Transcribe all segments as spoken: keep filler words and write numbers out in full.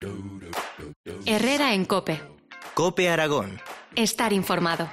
Herrera en COPE. COPE Aragón. Estar informado.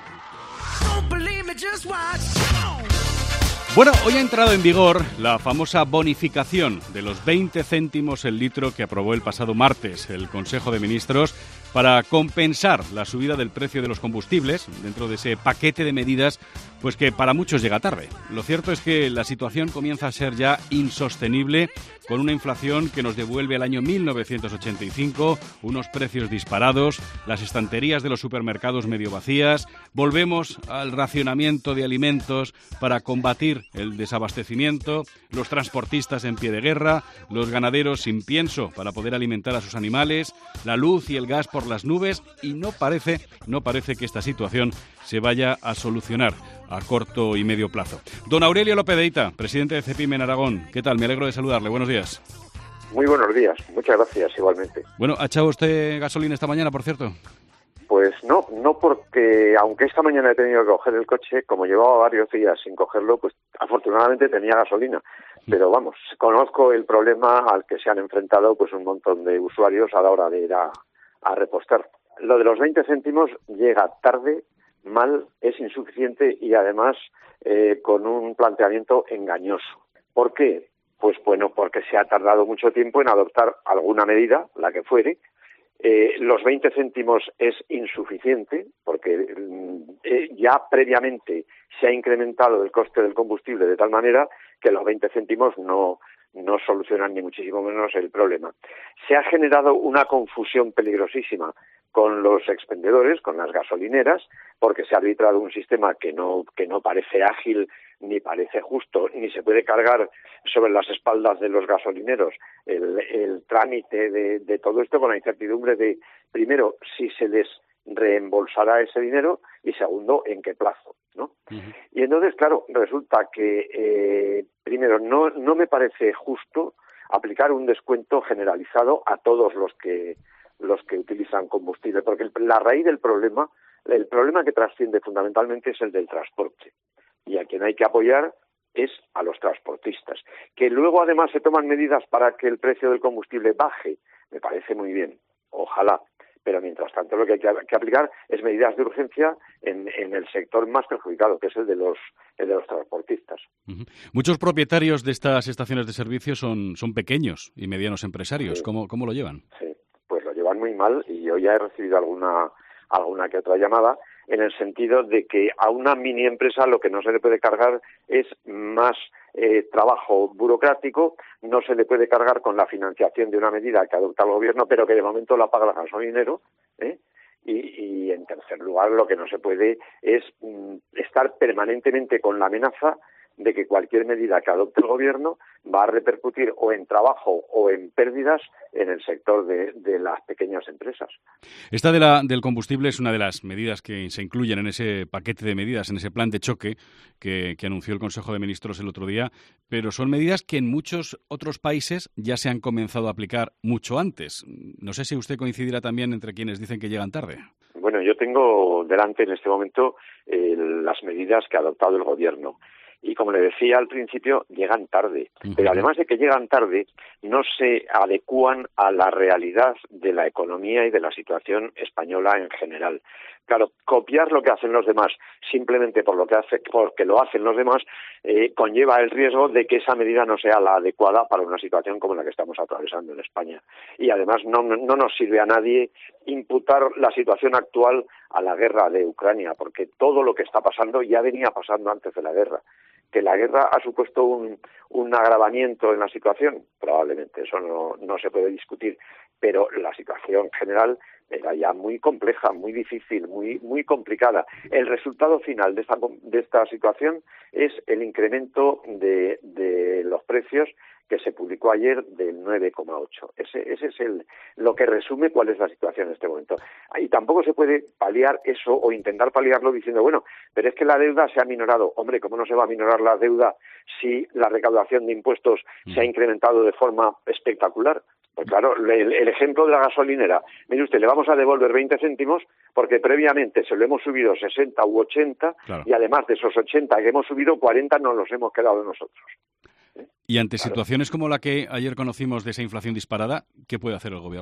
Bueno, hoy ha entrado en vigor la famosa bonificación de los veinte céntimos el litro que aprobó el pasado martes el Consejo de Ministros para compensar la subida del precio de los combustibles dentro de ese paquete de medidas, pues que para muchos llega tarde. Lo cierto es que la situación comienza a ser ya insostenible, con una inflación que nos devuelve al año mil novecientos ochenta y cinco, unos precios disparados, las estanterías de los supermercados medio vacías, volvemos al racionamiento de alimentos para combatir el desabastecimiento, los transportistas en pie de guerra, los ganaderos sin pienso para poder alimentar a sus animales, la luz y el gas por las nubes, y no parece, no parece que esta situación se vaya a solucionar a corto y medio plazo. Don Aurelio López de Hita, presidente de CEPIME en Aragón. ¿Qué tal? Me alegro de saludarle. Buenos días. Muy buenos días. Muchas gracias, igualmente. Bueno, ¿ha echado usted gasolina esta mañana, por cierto? Pues no, no porque, aunque esta mañana he tenido que coger el coche, como llevaba varios días sin cogerlo, pues afortunadamente tenía gasolina. Pero vamos, conozco el problema al que se han enfrentado pues un montón de usuarios a la hora de ir a, a repostar. Lo de los veinte céntimos llega tarde, mal, es insuficiente y además eh, con un planteamiento engañoso. ¿Por qué? Pues bueno, porque se ha tardado mucho tiempo en adoptar alguna medida, la que fuere. Eh, los veinte céntimos es insuficiente porque eh, ya previamente se ha incrementado el coste del combustible de tal manera que los veinte céntimos no, no solucionan ni muchísimo menos el problema. Se ha generado una confusión peligrosísima con los expendedores, con las gasolineras, porque se ha arbitrado un sistema que no, que no parece ágil, ni parece justo, ni se puede cargar sobre las espaldas de los gasolineros el, el trámite de, de todo esto con la incertidumbre de, primero, si se les reembolsará ese dinero y, segundo, en qué plazo, ¿no? Uh-huh. Y entonces, claro, resulta que, eh, primero, no, no me parece justo aplicar un descuento generalizado a todos los que los que utilizan combustible, porque el, la raíz del problema, el problema que trasciende fundamentalmente es el del transporte, y a quien hay que apoyar es a los transportistas. Que luego además se toman medidas para que el precio del combustible baje, me parece muy bien, ojalá, pero mientras tanto lo que hay que, que aplicar es medidas de urgencia en, en el sector más perjudicado, que es el de los, el de los transportistas. Uh-huh. Muchos propietarios de estas estaciones de servicio son, son pequeños y medianos empresarios. Sí. ¿Cómo, cómo lo llevan? Sí. Pues lo llevan muy mal y yo ya he recibido alguna alguna que otra llamada en el sentido de que a una mini empresa lo que no se le puede cargar es más eh, trabajo burocrático, no se le puede cargar con la financiación de una medida que adopta el gobierno, pero que de momento la paga el gasolinero, ¿eh? Y, y en tercer lugar lo que no se puede es mm, estar permanentemente con la amenaza de que cualquier medida que adopte el gobierno va a repercutir o en trabajo o en pérdidas en el sector de, de las pequeñas empresas. Esta de la, del combustible es una de las medidas que se incluyen en ese paquete de medidas, en ese plan de choque que, que anunció el Consejo de Ministros el otro día, pero son medidas que en muchos otros países ya se han comenzado a aplicar mucho antes. No sé si usted coincidirá también entre quienes dicen que llegan tarde. Bueno, yo tengo delante en este momento eh, las medidas que ha adoptado el gobierno. Y como le decía al principio, llegan tarde. Uh-huh. Pero además de que llegan tarde, no se adecúan a la realidad de la economía y de la situación española en general. Claro, copiar lo que hacen los demás simplemente por lo que hace, porque lo hacen los demás, eh, conlleva el riesgo de que esa medida no sea la adecuada para una situación como la que estamos atravesando en España. Y además no, no nos sirve a nadie imputar la situación actual a la guerra de Ucrania, porque todo lo que está pasando ya venía pasando antes de la guerra. ¿Que la guerra ha supuesto un, un agravamiento en la situación? Probablemente, eso no, no se puede discutir, pero la situación general era ya muy compleja, muy difícil, muy muy complicada. El resultado final de esta, de esta situación es el incremento de, de los precios que se publicó ayer del nueve coma ocho. Ese, ese es el lo que resume cuál es la situación en este momento. Y tampoco se puede paliar eso o intentar paliarlo diciendo, bueno, pero es que la deuda se ha minorado. Hombre, ¿cómo no se va a minorar la deuda si la recaudación de impuestos se ha incrementado de forma espectacular? Pues claro, el, el ejemplo de la gasolinera. Mire usted, le vamos a devolver veinte céntimos porque previamente se lo hemos subido sesenta u ochenta, claro. Y además de esos ochenta que hemos subido, cuarenta nos los hemos quedado nosotros. Y ante claro. situaciones como la que ayer conocimos de esa inflación disparada, ¿qué puede hacer el gobierno?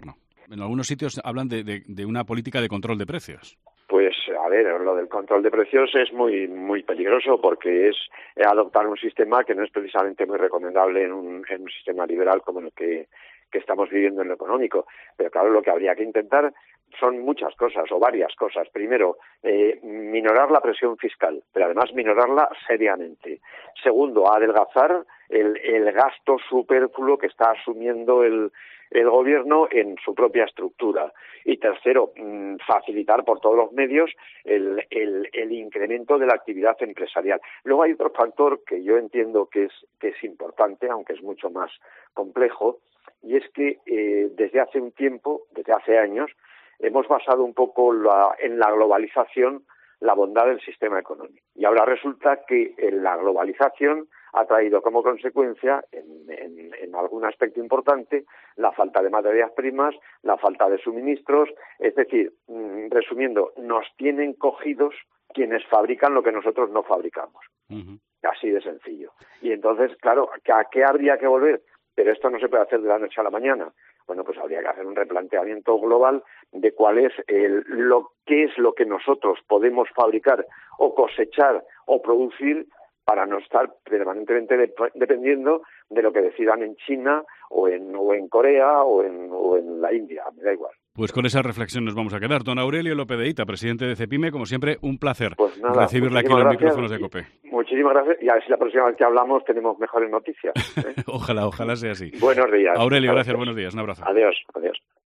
En algunos sitios hablan de, de, de una política de control de precios. Pues, a ver, lo del control de precios es muy muy peligroso porque es adoptar un sistema que no es precisamente muy recomendable en un, en un sistema liberal como el que, que estamos viviendo en lo económico. Pero claro, lo que habría que intentar son muchas cosas o varias cosas. Primero, eh, minorar la presión fiscal, pero además minorarla seriamente. Segundo, adelgazar el, el gasto superfluo que está asumiendo el, el gobierno en su propia estructura. Y tercero, mmm, facilitar por todos los medios el, el, el incremento de la actividad empresarial. Luego hay otro factor que yo entiendo que es, que es importante, aunque es mucho más complejo, y es que eh, desde hace un tiempo, desde hace años, hemos basado un poco la, en la globalización la bondad del sistema económico. Y ahora resulta que en la globalización ha traído como consecuencia, en, en, en algún aspecto importante, la falta de materias primas, la falta de suministros. Es decir, mmm, resumiendo, nos tienen cogidos quienes fabrican lo que nosotros no fabricamos. Uh-huh. Así de sencillo. Y entonces, claro, ¿a qué habría que volver? Pero esto no se puede hacer de la noche a la mañana. Bueno, pues habría que hacer un replanteamiento global de cuál es el, lo qué es lo que nosotros podemos fabricar o cosechar o producir para no estar permanentemente de, dependiendo de lo que decidan en China o en, o en Corea o en, o en la India, me da igual. Pues con esa reflexión nos vamos a quedar. Don Aurelio López de Hita, presidente de CEPIME, como siempre, un placer pues nada, recibirle aquí en los micrófonos de COPE. Muchísimas gracias, y a ver si la próxima vez que hablamos tenemos mejores noticias, ¿eh? Ojalá, ojalá sea así. Buenos días. Aurelio, gracias, buenos días, un abrazo. Adiós, adiós.